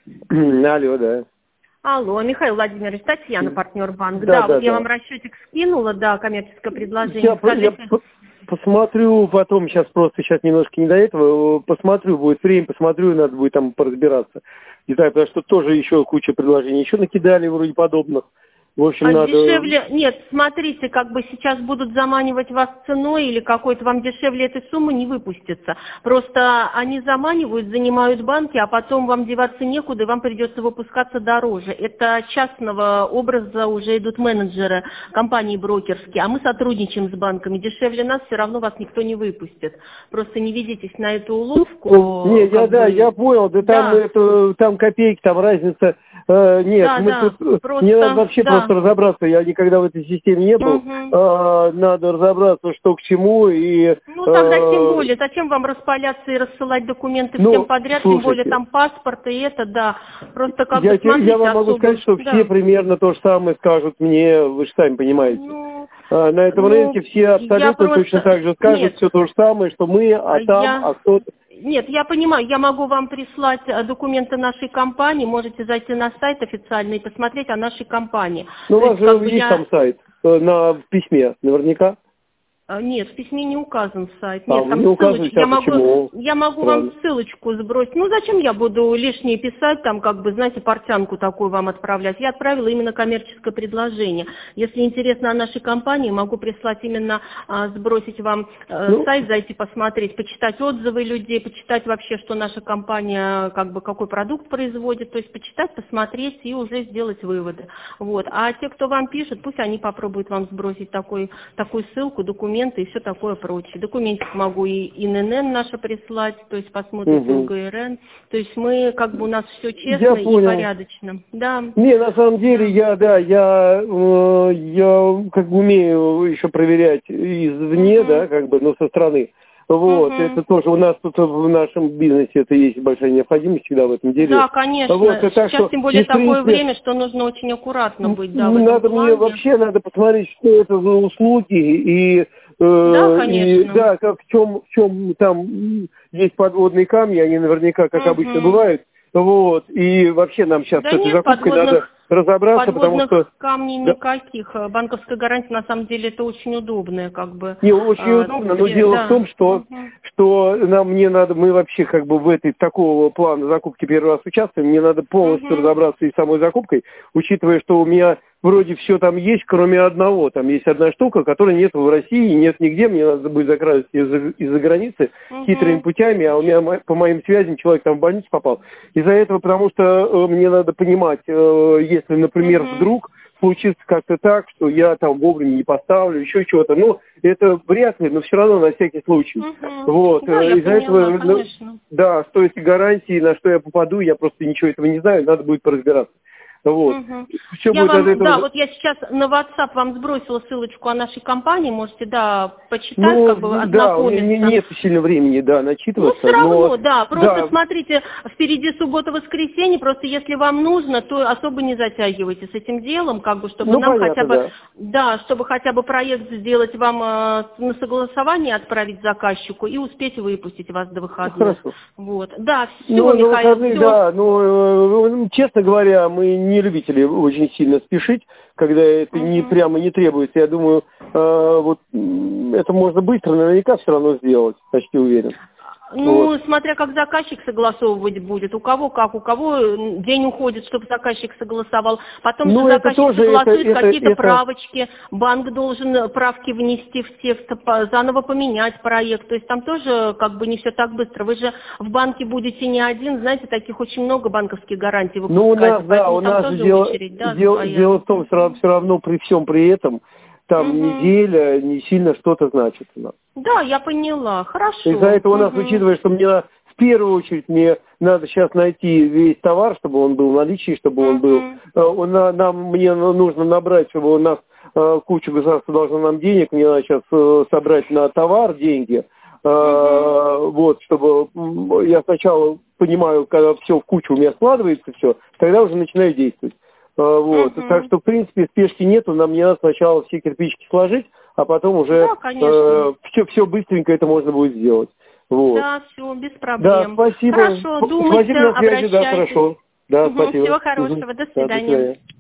Алло, да. Алло, Михаил Владимирович, Татьяна, партнер банк. Да, Вот я вам расчетик скинула, коммерческое предложение. Я посмотрю потом, сейчас немножко не до этого, посмотрю, будет время, посмотрю, надо будет там поразбираться. Детали, потому что тоже еще куча предложений, еще накидали вроде подобных. В общем, надо... Дешевле, нет, смотрите, сейчас будут заманивать вас ценой или какой-то, вам дешевле этой суммы не выпустится. Просто они заманивают, занимают банки, а потом вам деваться некуда, и вам придется выпускаться дороже. Это частного образа уже идут менеджеры компании брокерские, а мы сотрудничаем с банками. Дешевле нас все равно вас никто не выпустит. Просто не ведитесь на эту уловку. Нет, я понял, там копейки, там разница. Мне надо вообще просто разобраться, я никогда в этой системе не был, надо разобраться, что к чему, и... Тогда тем более, зачем вам распаляться и рассылать документы всем подряд, слушайте, тем более там паспорт и это, просто я вам могу сказать, что все примерно то же самое скажут мне, вы же сами понимаете. На этом рынке все абсолютно точно так же скажут все то же самое, что мы, а кто-то... Нет, я понимаю, я могу вам прислать документы нашей компании, можете зайти на сайт официальный и посмотреть о нашей компании. У вас же есть там сайт в письме, наверняка? Нет, в письме не указан сайт. Нет, там не ссылочка. Я могу вам ссылочку сбросить. Зачем я буду лишнее писать, знаете, портянку такую вам отправлять? Я отправила именно коммерческое предложение. Если интересно о нашей компании, могу прислать именно, сбросить вам сайт, зайти посмотреть, почитать отзывы людей, почитать вообще, что наша компания, какой продукт производит, то есть почитать, посмотреть и уже сделать выводы. А те, кто вам пишет, пусть они попробуют вам сбросить такую ссылку, документы и все такое прочее. Документик могу и ИНН наше прислать, то есть посмотрите УГРН. То есть мы, у нас все честно и порядочно. Да. Не, на самом деле, я умею еще проверять извне, со стороны. Это тоже у нас тут в нашем бизнесе это есть большая необходимость всегда в этом деле. Да, конечно. Сейчас тем более такое время, что нужно очень аккуратно быть, мне вообще надо посмотреть, что это за услуги и конечно. в чем там есть подводные камни, они наверняка, как обычно, бывают. И вообще нам сейчас с этой закупкой надо разобраться, потому что... камней никаких. Банковская гарантия, на самом деле, это очень удобная, Не, очень удобно, но дело в том, что мне надо, мы вообще в такого плана закупки первый раз участвуем, мне надо полностью разобраться и с самой закупкой, учитывая, что у меня вроде все там есть, кроме одного. Там есть одна штука, которой нет в России, нет нигде. Мне надо будет закрасить из-за границы хитрыми путями, а у меня по моим связям человек там в больницу попал. Из-за этого, потому что мне надо понимать, если, например, вдруг случится как-то так, что я там вовремя не поставлю, еще чего-то. Это вряд ли, но все равно на всякий случай. Из-за этого, что эти гарантии, на что я попаду, я просто ничего этого не знаю, надо будет поразбираться. Все будет от этого... я сейчас на WhatsApp вам сбросила ссылочку о нашей компании, можете, почитать, ознакомиться. Нет сильно времени, начитываться. Все равно, просто смотрите, впереди суббота-воскресенье, просто если вам нужно, то особо не затягивайте с этим делом, чтобы нам чтобы хотя бы проект сделать вам на согласование, отправить заказчику и успеть выпустить вас до выходных. Хорошо. Все, Михаил, честно говоря, мы не любители очень сильно спешить, когда это прямо не требуется. Я думаю, это можно быстро наверняка все равно сделать, почти уверен. Смотря как заказчик согласовывать будет. У кого день уходит, чтобы заказчик согласовал. Потом заказчик согласует какие-то правочки. Банк должен правки внести в текст, заново поменять проект. То есть там тоже не все так быстро. Вы же в банке будете не один, знаете, таких очень много банковских гарантий выпускать. У нас дело в том, что все равно при всем при этом там неделя не сильно что-то значит у нас. Да, я поняла. Хорошо. Из-за этого у нас, учитывая, что в первую очередь мне надо сейчас найти весь товар, чтобы он был в наличии, чтобы он был. Мне нужно набрать, чтобы у нас куча государства должно нам денег, мне надо сейчас собрать на товар деньги. Чтобы я сначала понимаю, когда все в кучу у меня складывается, все, тогда уже начинаю действовать. Так что, в принципе, спешки нету, мне надо сначала все кирпичики сложить, а потом уже все быстренько это можно будет сделать. Да, все, без проблем. Да, спасибо. Хорошо, думайте, спасибо на связи, обращайтесь. хорошо. Да, спасибо. Всего хорошего, до свидания. Да, до свидания.